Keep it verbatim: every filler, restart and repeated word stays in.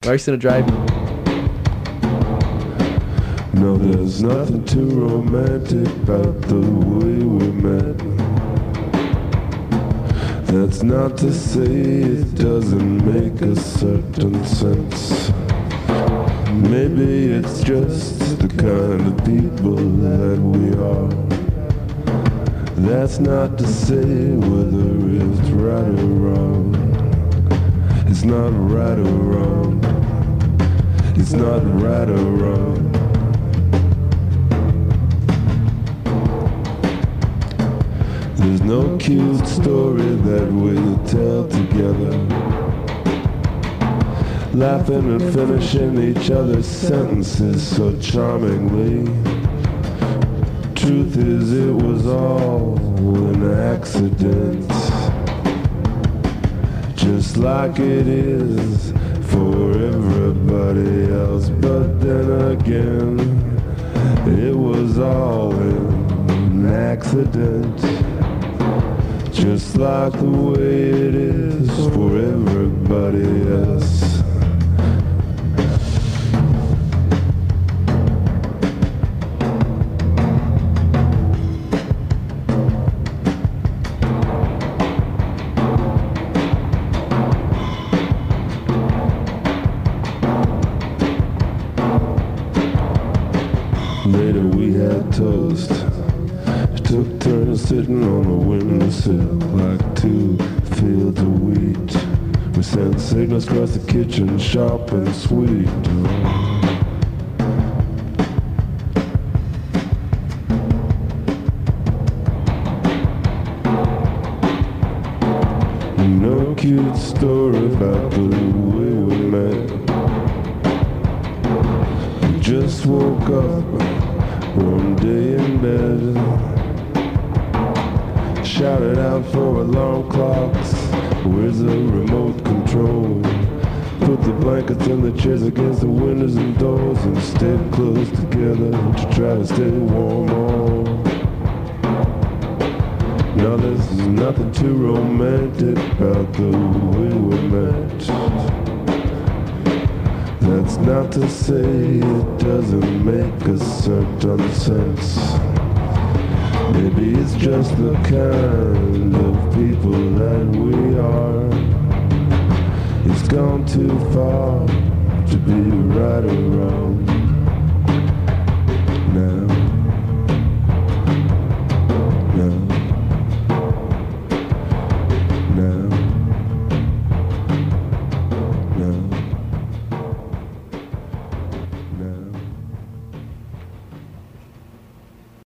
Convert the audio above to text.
Mark's gonna drive me. No, there's nothing too romantic about the way we met. That's not to say it doesn't make a certain sense. Maybe it's just the kind of people that we are. That's not to say whether it's right or wrong. It's not right or wrong. It's not right or wrong. There's no cute story that we'll tell together, laughing and finishing each other's sentences so charmingly. Truth is, it was all an accident, just like it is for everybody else. But then again, it was all an accident, just like the way it is for everybody else. Later we had toast. Took turns sitting on the windowsill like two fields of wheat. We sent signals across the kitchen, sharp and sweet. No cute story about the way we met. We just woke up one day in bed, shouted out for alarm clocks. Where's the remote control? Put the blankets and the chairs against the windows and doors and stayed close together to try to stay warm. Oh, now there's nothing too romantic about the way we met. That's not to say it doesn't make a certain sense. Maybe it's just the kind of people that we are. It's gone too far to be right or wrong.